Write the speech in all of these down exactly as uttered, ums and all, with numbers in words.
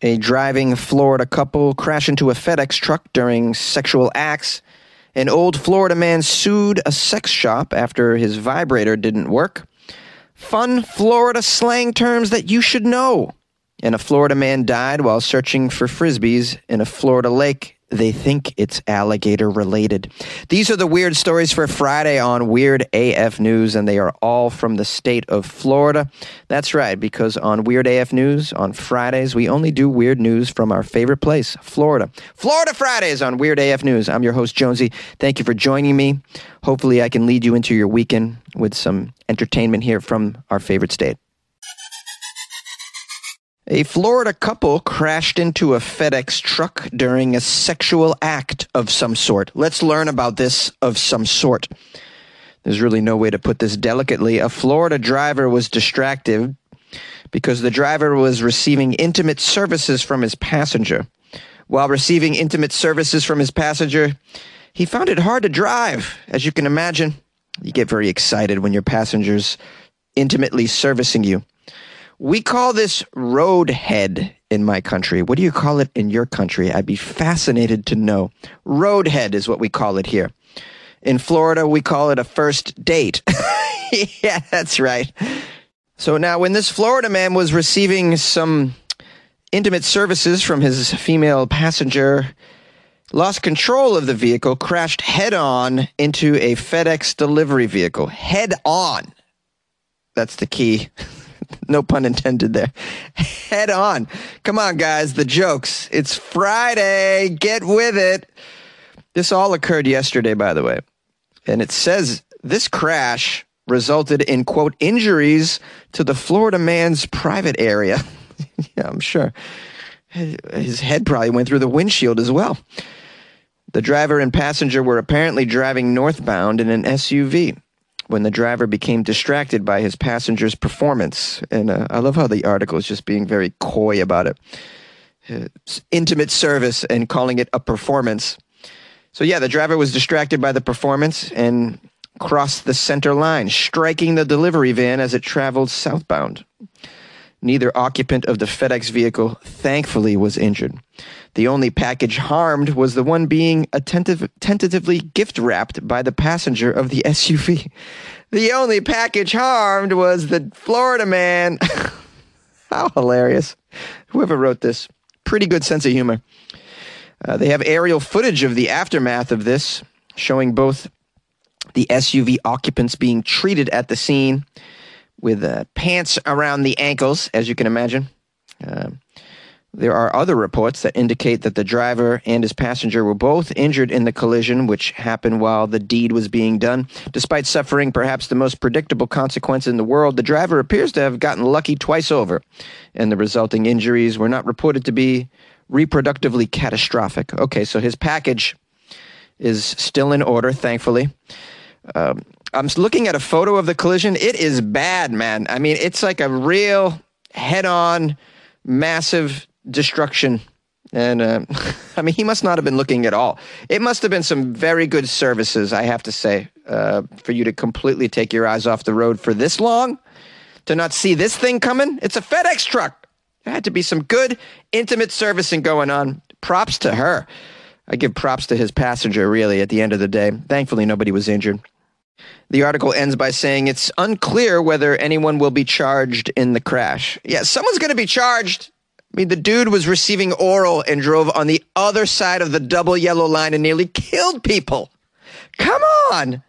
A driving Florida couple crashed into a FedEx truck during sexual acts. An old Florida man sued a sex shop after his vibrator didn't work. Fun Florida slang terms that you should know. And a Florida man died while searching for frisbees in a Florida lake. They think it's alligator related. These are the weird stories for Friday on Weird A F News, and they are all from the state of Florida. That's right, because on Weird A F News, on Fridays, we only do weird news from our favorite place, Florida. Florida Fridays on Weird A F News. I'm your host, Jonesy. Thank you for joining me. Hopefully I can lead you into your weekend with some entertainment here from our favorite state. A Florida couple crashed into a FedEx truck during a sexual act of some sort. Let's learn about this of some sort. There's really no way to put this delicately. A Florida driver was distracted because the driver was receiving intimate services from his passenger. While receiving intimate services from his passenger, he found it hard to drive. As you can imagine, you get very excited when your passenger's intimately servicing you. We call this roadhead in my country. What do you call it in your country? I'd be fascinated to know. Roadhead is what we call it here. In Florida, we call it a first date. Yeah, that's right. So now when this Florida man was receiving some intimate services from his female passenger, lost control of the vehicle, crashed head-on into a FedEx delivery vehicle. Head-on. That's the key. No pun intended there. Head on. Come on, guys. The jokes. It's Friday. Get with it. This all occurred yesterday, by the way. And it says this crash resulted in, quote, injuries to the Florida man's private area. Yeah, I'm sure. His head probably went through the windshield as well. The driver and passenger were apparently driving northbound in an S U V when the driver became distracted by his passenger's performance. And uh, I love how the article is just being very coy about it. It's intimate service and calling it a performance. So yeah, the driver was distracted by the performance and crossed the center line, striking the delivery van as it traveled southbound. Neither occupant of the FedEx vehicle, thankfully, was injured. The only package harmed was the one being attentive, tentatively gift-wrapped by the passenger of the S U V. The only package harmed was the Florida man. How hilarious. Whoever wrote this. Pretty good sense of humor. Uh, they have aerial footage of the aftermath of this, showing both the S U V occupants being treated at the scene with uh, pants around the ankles, as you can imagine. Uh, there are other reports that indicate that the driver and his passenger were both injured in the collision, which happened while the deed was being done. Despite suffering perhaps the most predictable consequence in the world, the driver appears to have gotten lucky twice over, and the resulting injuries were not reported to be reproductively catastrophic. Okay, so his package is still in order, thankfully. Um, I'm looking at a photo of the collision. It is bad, man. I mean, it's like a real head-on, massive destruction. And, uh, I mean, he must not have been looking at all. It must have been some very good services, I have to say, uh, for you to completely take your eyes off the road for this long, to not see this thing coming. It's a FedEx truck. There had to be some good, intimate servicing going on. Props to her. I give props to his passenger, really, at the end of the day. Thankfully, nobody was injured. The article ends by saying it's unclear whether anyone will be charged in the crash. Yeah, someone's going to be charged. I mean, the dude was receiving oral and drove on the other side of the double yellow line and nearly killed people. Come on!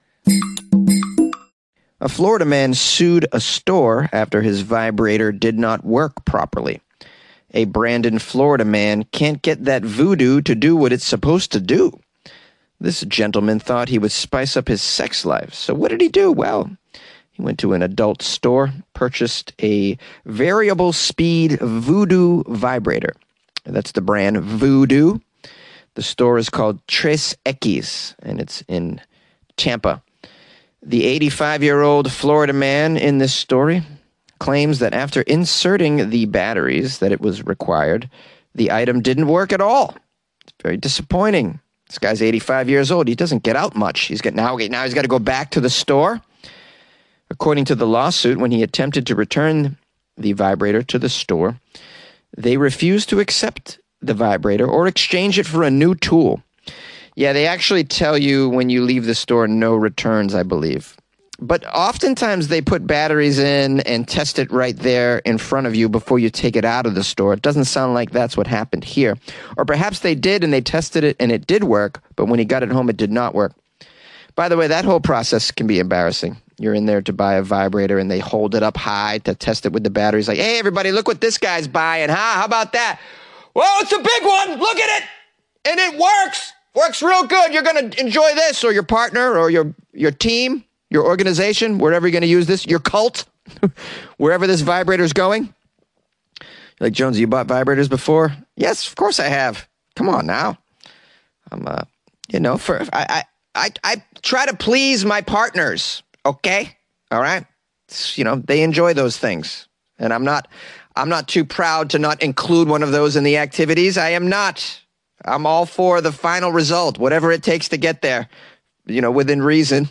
A Florida man sued a store after his vibrator did not work properly. A Brandon, Florida man can't get that voodoo to do what it's supposed to do. This gentleman thought he would spice up his sex life. So what did he do? Well, he went to an adult store, purchased a variable speed voodoo vibrator. That's the brand Voodoo. The store is called Tres Equis, and it's in Tampa. The eighty-five-year-old Florida man in this story claims that after inserting the batteries that it was required, the item didn't work at all. It's very disappointing. This guy's eighty-five years old. He doesn't get out much. He's got now, now he's got to go back to the store. According to the lawsuit, when he attempted to return the vibrator to the store, they refuse to accept the vibrator or exchange it for a new tool. Yeah, they actually tell you when you leave the store, no returns, I believe. But oftentimes they put batteries in and test it right there in front of you before you take it out of the store. It doesn't sound like that's what happened here. Or perhaps they did and they tested it and it did work, but when he got it home, it did not work. By the way, that whole process can be embarrassing. You're in there to buy a vibrator and they hold it up high to test it with the batteries. Like, hey, everybody, look what this guy's buying, huh? How about that? Whoa, it's a big one. Look at it. And it works. Works real good. You're going to enjoy this, or your partner or your, your team, your organization, wherever you're going to use this, your cult, wherever this vibrator is going. You're like, Jonesy, you bought vibrators before? Yes, of course I have. Come on now. I'm, uh, you know, for I, I, I, I try to please my partners. Okay, all right. You know, they enjoy those things, and I'm not. I'm not too proud to not include one of those in the activities. I am not. I'm all for the final result, whatever it takes to get there, you know, within reason.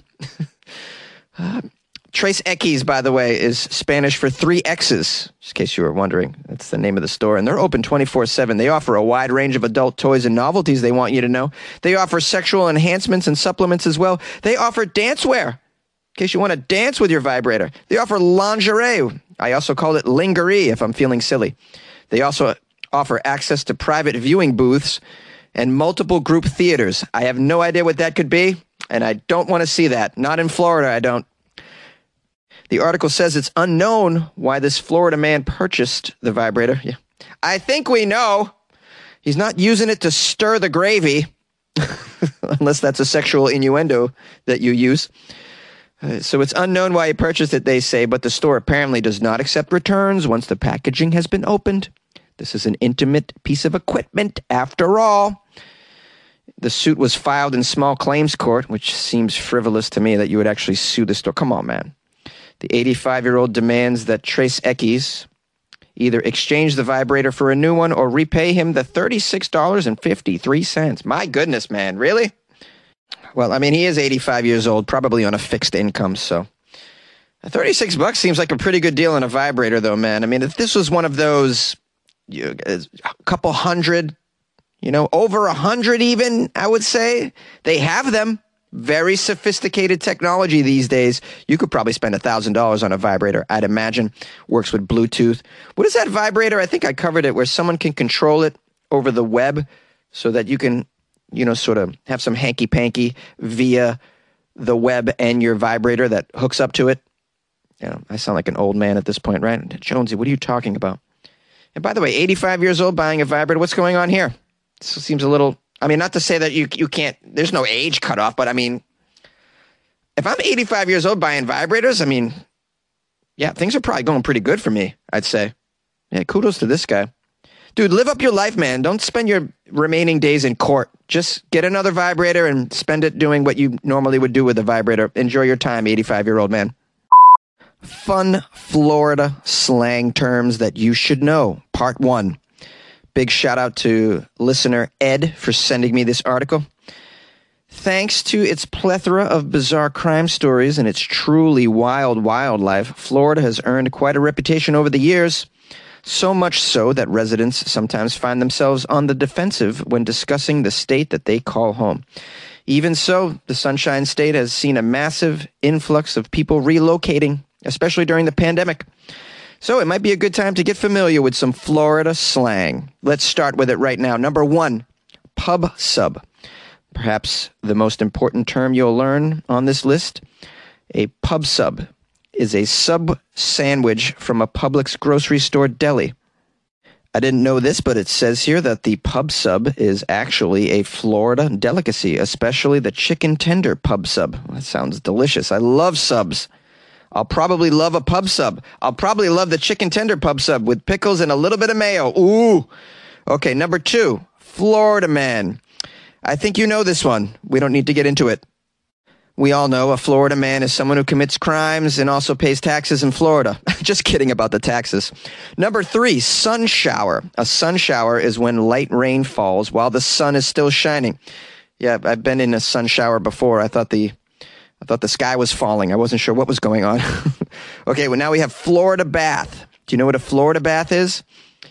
uh, Tres Equis, by the way, is Spanish for three X's, just in case you were wondering. That's the name of the store, and they're open twenty-four seven. They offer a wide range of adult toys and novelties they want you to know. They offer sexual enhancements and supplements as well. They offer dancewear, in case you want to dance with your vibrator. They offer lingerie. I also call it lingerie if I'm feeling silly. They also offer access to private viewing booths and multiple group theaters. I have no idea what that could be, and I don't want to see that. Not in Florida, I don't. The article says it's unknown why this Florida man purchased the vibrator. Yeah. I think we know. He's not using it to stir the gravy, unless that's a sexual innuendo that you use. Uh, so it's unknown why he purchased it, they say, but the store apparently does not accept returns once the packaging has been opened. This is an intimate piece of equipment, after all. The suit was filed in small claims court, which seems frivolous to me that you would actually sue the store. Come on, man. The eighty-five-year-old demands that Tres Equis either exchange the vibrator for a new one or repay him the thirty-six dollars and fifty-three cents. My goodness, man. Really? Well, I mean, he is eighty-five years old, probably on a fixed income, so thirty-six bucks seems like a pretty good deal on a vibrator, though, man. I mean, if this was one of those, you, a couple hundred, you know, over a hundred even, I would say, they have them. Very sophisticated technology these days. You could probably spend a thousand dollars on a vibrator, I'd imagine. Works with Bluetooth. What is that vibrator? I think I covered it, where someone can control it over the web so that you can, you know, sort of have some hanky-panky via the web and your vibrator that hooks up to it. You know, I sound like an old man at this point, right? Jonesy, what are you talking about? And by the way, eighty-five years old buying a vibrator, what's going on here? This seems a little, I mean, not to say that you you can't, there's no age cutoff, but I mean, if I'm eighty-five years old buying vibrators, I mean, yeah, things are probably going pretty good for me, I'd say. Yeah, kudos to this guy. Dude, live up your life, man. Don't spend your remaining days in court. Just get another vibrator and spend it doing what you normally would do with a vibrator. Enjoy your time, eighty-five-year-old man. Fun Florida slang terms that you should know. Part one. Big shout out to listener Ed for sending me this article. Thanks to its plethora of bizarre crime stories and its truly wild wildlife, Florida has earned quite a reputation over the years. So much so that residents sometimes find themselves on the defensive when discussing the state that they call home. Even so, the Sunshine State has seen a massive influx of people relocating, especially during the pandemic. So it might be a good time to get familiar with some Florida slang. Let's start with it right now. Number one, pub sub. Perhaps the most important term you'll learn on this list. A pub sub is a sub sandwich from a Publix grocery store deli. I didn't know this, but it says here that the pub sub is actually a Florida delicacy, especially the chicken tender pub sub. That sounds delicious. I love subs. I'll probably love a pub sub. I'll probably love the chicken tender pub sub with pickles and a little bit of mayo. Ooh. Okay, number two, Florida man. I think you know this one. We don't need to get into it. We all know a Florida man is someone who commits crimes and also pays taxes in Florida. Just kidding about the taxes. Number three, sun shower. A sun shower is when light rain falls while the sun is still shining. Yeah, I've been in a sun shower before. I thought the I thought the sky was falling. I wasn't sure what was going on. Okay, well, now we have Florida bath. Do you know what a Florida bath is?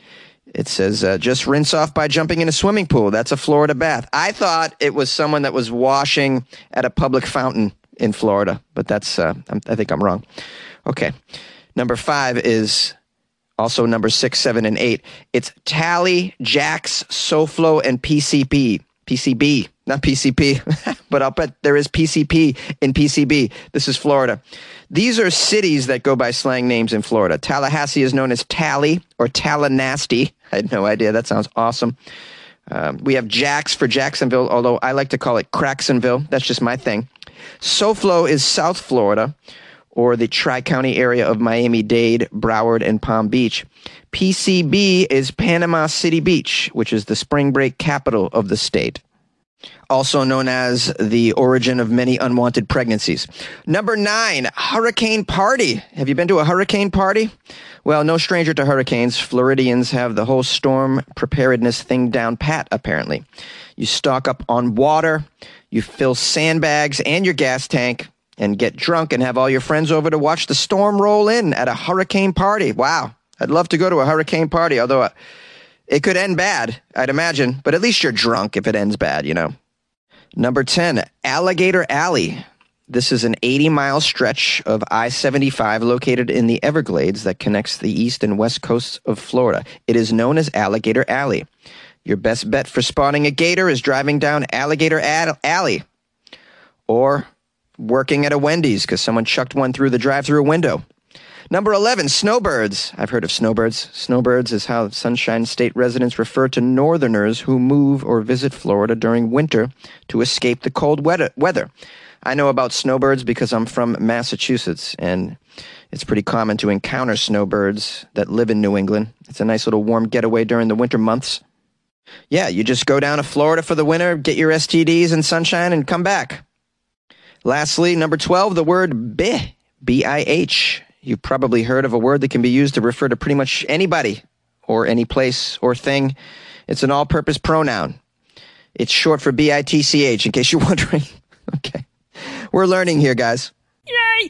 It says, uh, just rinse off by jumping in a swimming pool. That's a Florida bath. I thought it was someone that was washing at a public fountain in Florida, but that's, uh, I think I'm wrong. Okay. Number five is also number six, seven, and eight. It's Tally, Jax, SoFlo, and P C P. P C B, not P C P, but I'll bet there is P C P in P C B. This is Florida. These are cities that go by slang names in Florida. Tallahassee is known as Tally or Tallanasty. I had no idea. That sounds awesome. Um, we have Jax for Jacksonville, although I like to call it Cracksonville. That's just my thing. SoFlo is South Florida, or the Tri-County area of Miami-Dade, Broward, and Palm Beach. P C B is Panama City Beach, which is the spring break capital of the state, also known as the origin of many unwanted pregnancies. Number nine, hurricane party. Have you been to a hurricane party? Well, no stranger to hurricanes. Floridians have the whole storm preparedness thing down pat, apparently. You stock up on water, you fill sandbags and your gas tank, and get drunk and have all your friends over to watch the storm roll in at a hurricane party. Wow. I'd love to go to a hurricane party, although it could end bad, I'd imagine. But at least you're drunk if it ends bad, you know. Number ten, Alligator Alley. This is an eighty-mile stretch of I seventy-five located in the Everglades that connects the east and west coasts of Florida. It is known as Alligator Alley. Your best bet for spotting a gator is driving down Alligator Alley or working at a Wendy's because someone chucked one through the drive-through window. Number eleven, snowbirds. I've heard of snowbirds. Snowbirds is how Sunshine State residents refer to northerners who move or visit Florida during winter to escape the cold weather. I know about snowbirds because I'm from Massachusetts, and it's pretty common to encounter snowbirds that live in New England. It's a nice little warm getaway during the winter months. Yeah, you just go down to Florida for the winter, get your S T Ds and sunshine, and come back. Lastly, number twelve, the word bih, B I H. You've probably heard of a word that can be used to refer to pretty much anybody or any place or thing. It's an all-purpose pronoun. It's short for B I T C H, in case you're wondering. Okay. We're learning here, guys. Yay!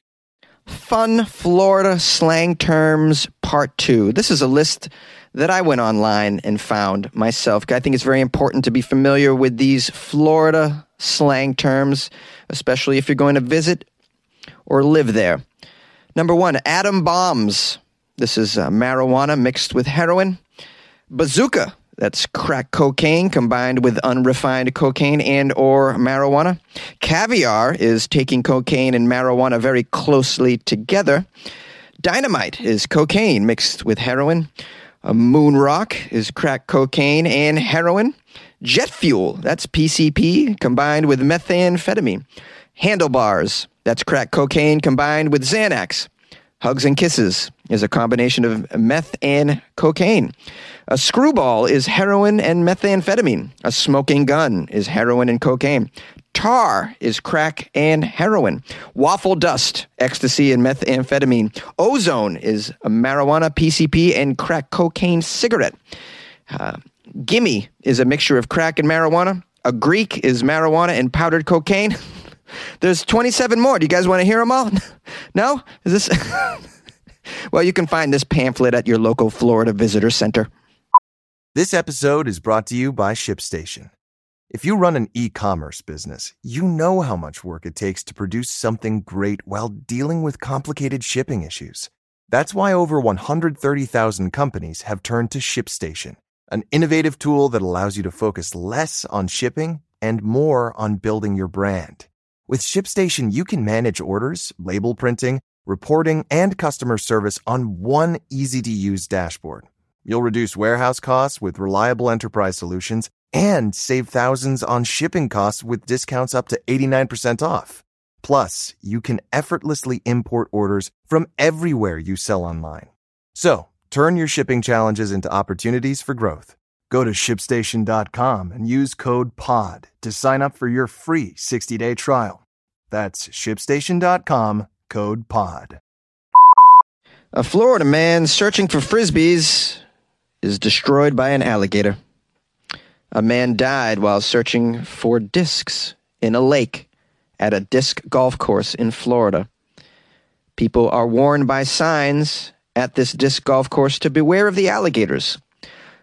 Fun Florida slang terms part two. This is a list that I went online and found myself. I think it's very important to be familiar with these Florida slang terms, especially if you're going to visit or live there. Number one, atom bombs. This is uh, marijuana mixed with heroin. Bazooka. That's crack cocaine combined with unrefined cocaine and or marijuana. Caviar is taking cocaine and marijuana very closely together. Dynamite is cocaine mixed with heroin. A moon rock is crack cocaine and heroin. Jet fuel, that's P C P combined with methamphetamine. Handlebars, that's crack cocaine combined with Xanax. Hugs and kisses is a combination of meth and cocaine. A screwball is heroin and methamphetamine. A smoking gun is heroin and cocaine. Tar is crack and heroin. Waffle dust, ecstasy and methamphetamine. Ozone is a marijuana, P C P, and crack cocaine cigarette. Uh, gimme is a mixture of crack and marijuana. A Greek is marijuana and powdered cocaine. There's twenty-seven more. Do you guys want to hear them all? No? Is this? Well, you can find this pamphlet at your local Florida Visitor Center. This episode is brought to you by ShipStation. If you run an e-commerce business, you know how much work it takes to produce something great while dealing with complicated shipping issues. That's why over one hundred thirty thousand companies have turned to ShipStation, an innovative tool that allows you to focus less on shipping and more on building your brand. With ShipStation, you can manage orders, label printing, reporting, and customer service on one easy-to-use dashboard. You'll reduce warehouse costs with reliable enterprise solutions and save thousands on shipping costs with discounts up to eighty-nine percent off. Plus, you can effortlessly import orders from everywhere you sell online. So, turn your shipping challenges into opportunities for growth. Go to ship station dot com and use code P O D to sign up for your free sixty-day trial. That's ship station dot com, code P O D. A Florida man searching for Frisbees is destroyed by an alligator. A man died while searching for discs in a lake at a disc golf course in Florida. People are warned by signs at this disc golf course to beware of the alligators.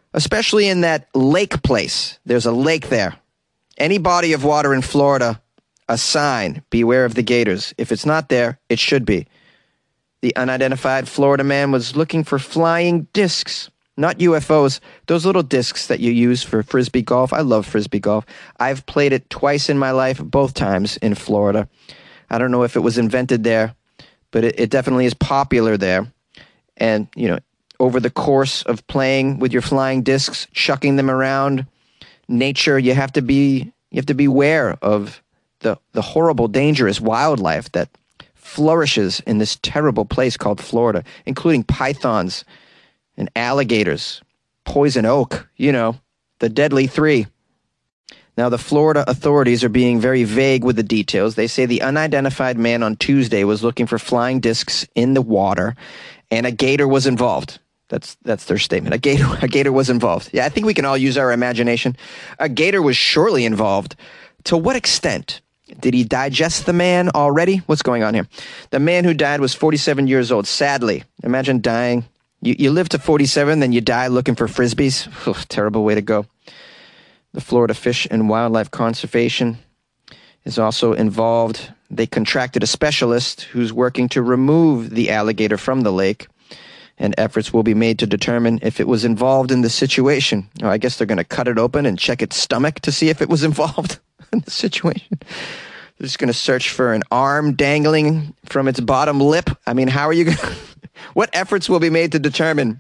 especially in that lake place. There's a lake there. Any body of water in Florida, a sign, beware of the gators. If it's not there, it should be. The unidentified Florida man was looking for flying discs, not U F Os, those little discs that you use for Frisbee golf. I love Frisbee golf. I've played it twice in my life, both times in Florida. I don't know if it was invented there, but it, it definitely is popular there. And, you know, over the course of playing with your flying discs, chucking them around nature, you have to be you have to beware of the the horrible, dangerous wildlife that flourishes in this terrible place called Florida, including pythons and alligators, poison oak, you know, the deadly three. Now, the Florida authorities are being very vague with the details. They say the unidentified man on Tuesday was looking for flying discs in the water, and a gator was involved. That's that's their statement. A gator, a gator was involved. Yeah, I think we can all use our imagination. A gator was surely involved. To what extent? Did he digest the man already? What's going on here? The man who died was forty-seven years old. Sadly, imagine dying. You, you live to forty-seven, then you die looking for Frisbees. Ugh, terrible way to go. The Florida Fish and Wildlife Conservation is also involved. They contracted a specialist who's working to remove the alligator from the lake, and efforts will be made to determine if it was involved in the situation. Oh, I guess they're going to cut it open and check its stomach to see if it was involved in the situation. They're just going to search for an arm dangling from its bottom lip. I mean, how are you going to... What efforts will be made to determine?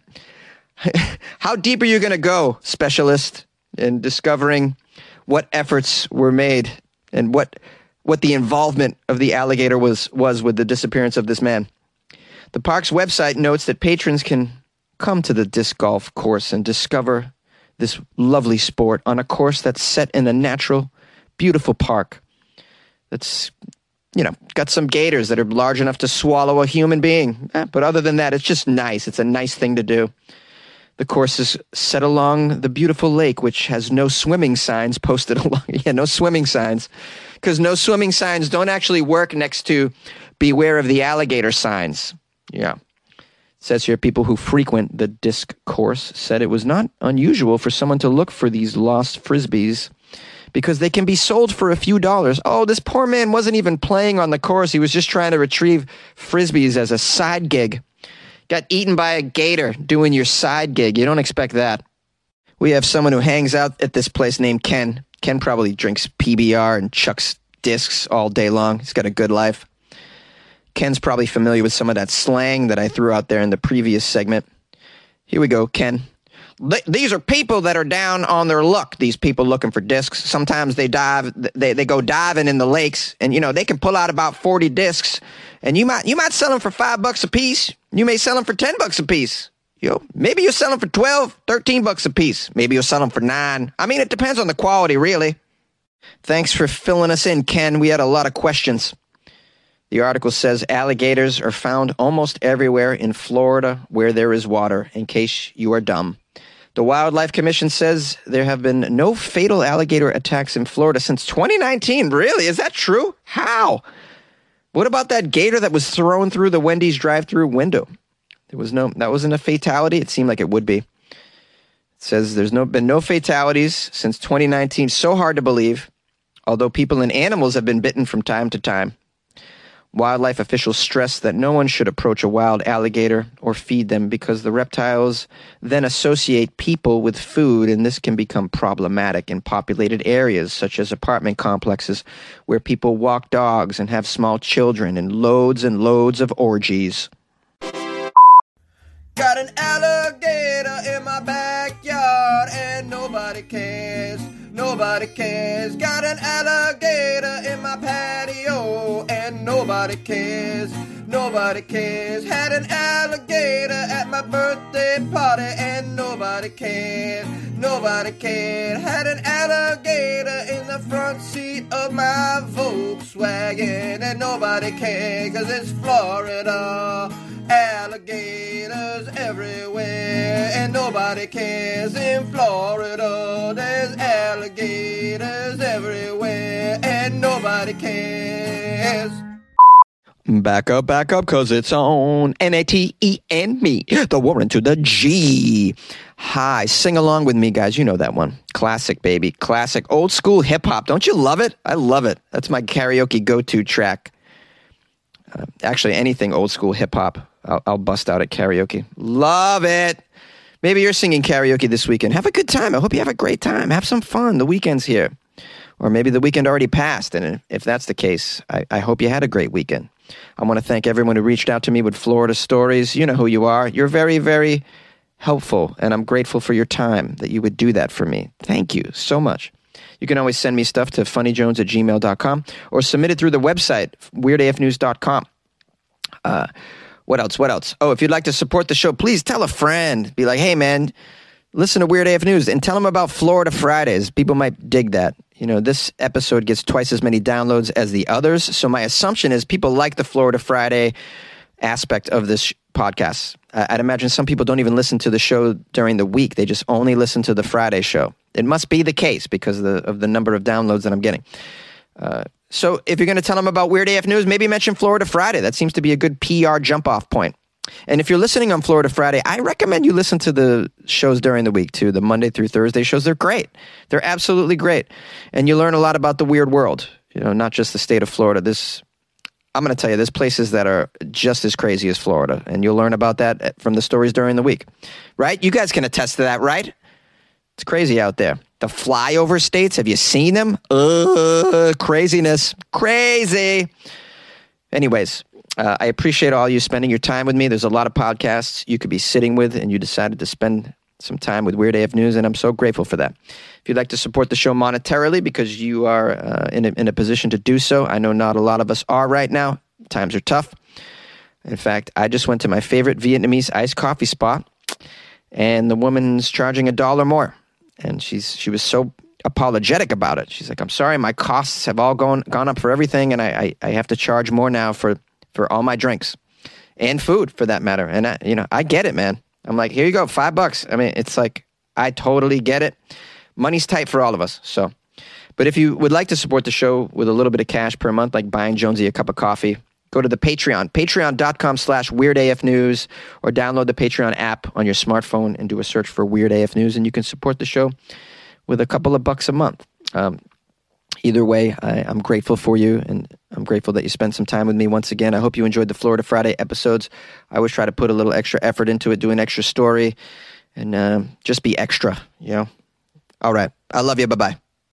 How deep are you going to go, specialist, in discovering what efforts were made and what what the involvement of the alligator was was with the disappearance of this man? The park's website notes that patrons can come to the disc golf course and discover this lovely sport on a course that's set in a natural, beautiful park that's, you know, got some gators that are large enough to swallow a human being. Eh, but other than that, it's just nice. It's a nice thing to do. The course is set along the beautiful lake, which has no swimming signs posted along. Yeah, no swimming signs. Because no swimming signs don't actually work next to beware of the alligator signs. Yeah. It says here, people who frequent the disc course said it was not unusual for someone to look for these lost Frisbees because they can be sold for a few dollars. Oh, this poor man wasn't even playing on the course. He was just trying to retrieve Frisbees as a side gig. Got eaten by a gator doing your side gig. You don't expect that. We have someone who hangs out at this place named Ken. Ken probably drinks P B R and chucks discs all day long. He's got a good life. Ken's probably familiar with some of that slang that I threw out there in the previous segment. Here we go, Ken. Th- these are people that are down on their luck, these people looking for discs. Sometimes they dive, they, they go diving in the lakes, and, you know, they can pull out about forty discs, and you might you might sell them for five bucks a piece. You may sell them for ten bucks a piece. You know, maybe you'll sell them for twelve, thirteen bucks a piece. Maybe you'll sell them for nine. I mean, it depends on the quality, really. Thanks for filling us in, Ken. We had a lot of questions. The article says alligators are found almost everywhere in Florida where there is water, in case you are dumb. The Wildlife Commission says there have been no fatal alligator attacks in Florida since twenty nineteen. Really? Is that true? How? What about that gator that was thrown through the Wendy's drive-thru window? There was no, that wasn't a fatality. It seemed like it would be. It says there's no been no fatalities since twenty nineteen. So hard to believe, although people and animals have been bitten from time to time. Wildlife officials stress that no one should approach a wild alligator or feed them because the reptiles then associate people with food, and this can become problematic in populated areas such as apartment complexes where people walk dogs and have small children in loads and loads of orgies. Got an alligator in my backyard and nobody cares. Nobody cares. Got an alligator in my patio and nobody cares. Nobody cares. Had an alligator at my birthday party and nobody cared. Nobody cared. Had an alligator in the front seat of my Volkswagen and nobody cared, 'cause it's Florida. Alligators everywhere and nobody cares. In Florida there's alligators everywhere and nobody cares. Back up, back up, because it's on. N A T E and me, the Warren to the G. Hi, sing along with me, guys. You know that one. Classic, baby. Classic. Old school hip-hop. Don't you love it? I love it. That's my karaoke go-to track. Uh, actually, anything old school hip-hop, I'll, I'll bust out at karaoke. Love it. Maybe you're singing karaoke this weekend. Have a good time. I hope you have a great time. Have some fun. The weekend's here. Or maybe the weekend already passed, and if that's the case, I, I hope you had a great weekend. I want to thank everyone who reached out to me with Florida stories. You know who you are. You're very, very helpful, and I'm grateful for your time that you would do that for me. Thank you so much. You can always send me stuff to funnyjones at gmail dot com or submit it through the website, weird a f news dot com. Uh, what else? What else? Oh, if you'd like to support the show, please tell a friend. Be like, hey, man, listen to Weird A F News and tell them about Florida Fridays. People might dig that. You know, this episode gets twice as many downloads as the others. So my assumption is people like the Florida Friday aspect of this podcast. I'd imagine some people don't even listen to the show during the week. They just only listen to the Friday show. It must be the case because of the, of the number of downloads that I'm getting. Uh, so if you're going to tell them about Weird A F News, maybe mention Florida Friday. That seems to be a good P R jump-off point. And if you're listening on Florida Friday, I recommend you listen to the shows during the week, too. The Monday through Thursday shows, they're great. They're absolutely great. And you learn a lot about the weird world, you know, not just the state of Florida. This, I'm going to tell you, there's places that are just as crazy as Florida, and you'll learn about that from the stories during the week, right? You guys can attest to that, right? It's crazy out there. The flyover states, have you seen them? Uh, craziness. Crazy. Anyways. Uh, I appreciate all you spending your time with me. There's a lot of podcasts you could be sitting with, and you decided to spend some time with Weird A F News, and I'm so grateful for that. If you'd like to support the show monetarily because you are uh, in, a, in a position to do so, I know not a lot of us are right now. Times are tough. In fact, I just went to my favorite Vietnamese iced coffee spot, and the woman's charging a dollar more, and she's she was so apologetic about it. She's like, I'm sorry, my costs have all gone, gone up for everything, and I, I, I have to charge more now for for all my drinks and food for that matter. And I, you know, I get it, man. I'm like, here you go. Five bucks. I mean, it's like, I totally get it. Money's tight for all of us. So, but if you would like to support the show with a little bit of cash per month, like buying Jonesy a cup of coffee, go to the Patreon, patreon.com slash Weird AF News, or download the Patreon app on your smartphone and do a search for Weird A F News, and you can support the show with a couple of bucks a month. Um, Either way, I, I'm grateful for you, and I'm grateful that you spent some time with me once again. I hope you enjoyed the Florida Friday episodes. I always try to put a little extra effort into it, do an extra story, and uh, just be extra, you know? All right. I love you. Bye-bye.